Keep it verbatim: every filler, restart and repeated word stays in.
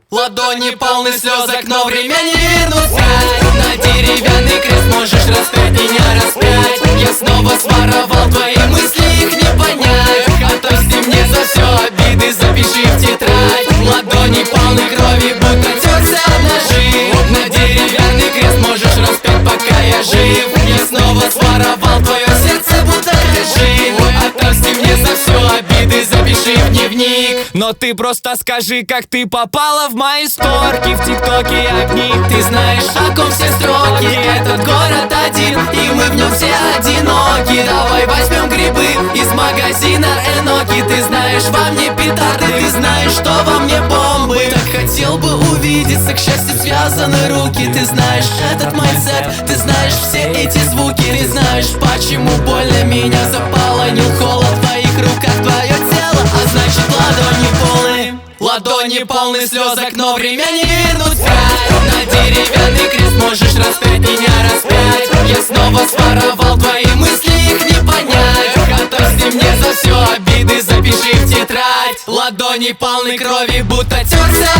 Ладони полны слезок, но время не вернуться. На деревянный крест можешь распять меня распять. Я снова своровал твои мысли, их не понять. Отомсти мне за все обиды, запиши в тетрадь. Ладони полны крови, будто терся об ножи. На деревянный крест можешь распять, пока я жив. Я снова своровал твое сердце, будто кажи. Отомсти мне за все обиды, запиши в дневник. Но ты просто скажи, как ты попала в мои сторки, в тиктоке огни. Ты знаешь, о ком все строки. Этот город один, и мы в нем все одиноки. Давай возьмем грибы из магазина Эноки. Ты знаешь, во мне петарды, ты знаешь, что во мне бомбы. Так хотел бы увидеться, к счастью связаны руки. Ты знаешь этот майндсет, ты знаешь все эти звуки. Ты знаешь, почему больно меня запаланил холод в твоих руках, твое тело, а значит ладони полны. Ладони полны слезок, но время не вернуться. На деревянный крест можешь распять меня распять. Я снова своровал твои мысли, их не понять. Отомсти мне за все обиды, запиши в тетрадь. Ладони полны крови, будто терся